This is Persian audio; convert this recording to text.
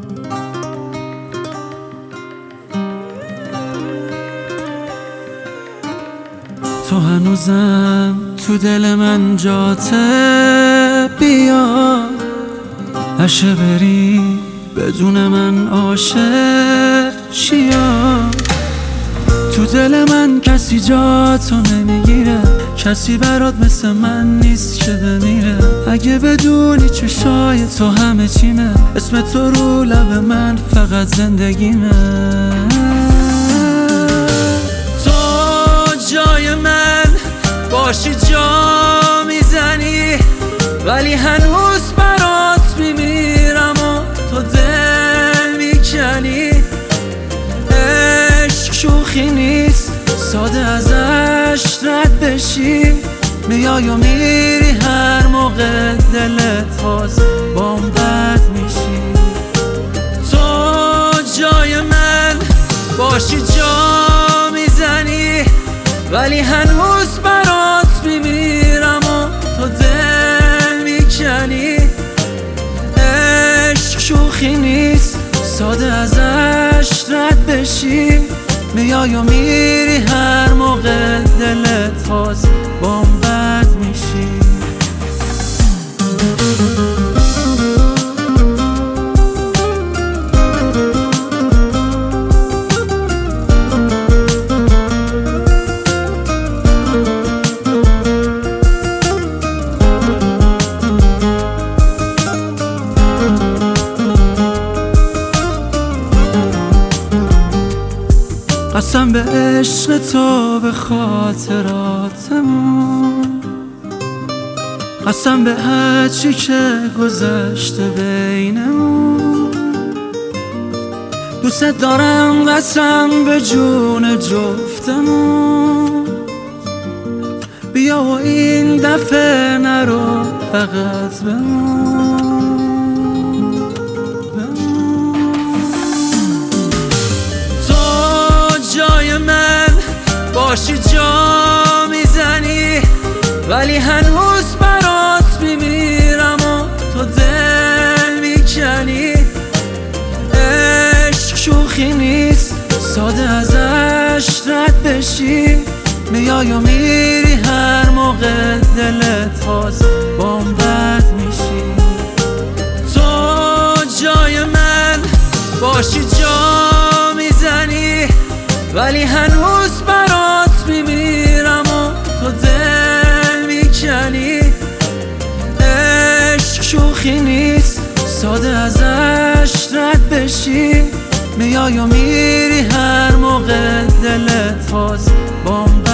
تو هنوزم تو دل من جاته، بیا هشه بری بدون من عاشق شیا. تو دل من کسی جاتو نمیگیره، کسی برات مثل من نیست که بمیره. اگه بدونی چشای تو همه چیمه، اسم تو رو لب من فقط زندگیمه. تو جای من باشی جا میزنی، ولی هنوز برات میمیرم و تو دل میکنی. عشق شوخی نیست، ساده ازش رد بشی. میای و میری هر موقع دلت خواست بام بد میشی. تو جای من باشی جا میزنی، ولی هنوز برات میمیرم و تو دل میکنی. عشق شوخی نیست، ساده ازش رد بشی. میای و میری هر موقع دلت خواست بام بد میشی. قسم به عشق تو، به خاطراتمون، قسم به هرچی که گذشته بینمون. دوست دارم قسم به جون جفتمون. بیا و این دفعه نرو فقط بمون. باشی جا میزنی، ولی هنوز برات میمیرم و تو دل میکنی. عشق شوخی نیست، ساده ازش رد بشی. میای و میری هر موقع دلت خواست بام بد میشی. تو جای من باشی جا میزنی، ولی هنوز برات میمیرم و تو دل میکنی. عشق شوخی نیست، ساده ازش رد بشی. میای و میری هر موقع دلت خواست بام